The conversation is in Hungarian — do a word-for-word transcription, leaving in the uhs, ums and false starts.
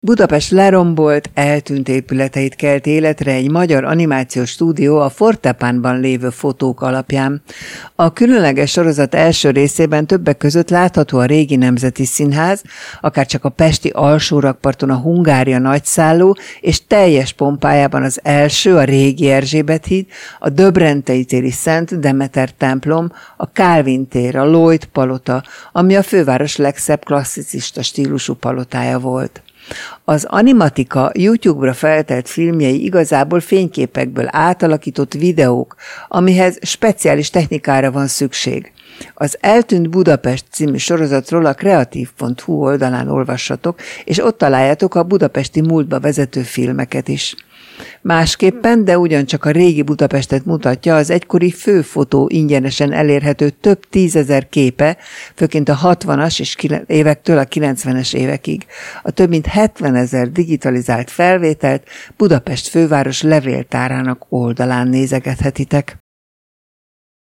Budapest lerombolt, eltűnt épületeit kelt életre egy magyar animációs stúdió a Fortepánban lévő fotók alapján. A különleges sorozat első részében többek között látható a régi Nemzeti Színház, akárcsak a pesti alsórakparton a Hungária nagyszálló, és teljes pompájában az első, a régi Erzsébet híd, a Döbrentei téri Szent Demeter templom, a Kálvin tér, a Lloyd palota, ami a főváros legszebb klasszicista stílusú palotája volt. Az Animatika YouTube-ra feltelt filmjei igazából fényképekből átalakított videók, amihez speciális technikára van szükség. Az Eltűnt Budapest című sorozatról a kreatív pont hu oldalán olvassatok, és ott találjátok a budapesti múltba vezető filmeket is. Másképpen, de ugyancsak a régi Budapestet mutatja az egykori főfotó ingyenesen elérhető több tízezer képe, főként a hatvanas és évektől a kilencvenes évekig. A több mint hetvenezer digitalizált felvételt Budapest főváros levéltárának oldalán nézegethetitek.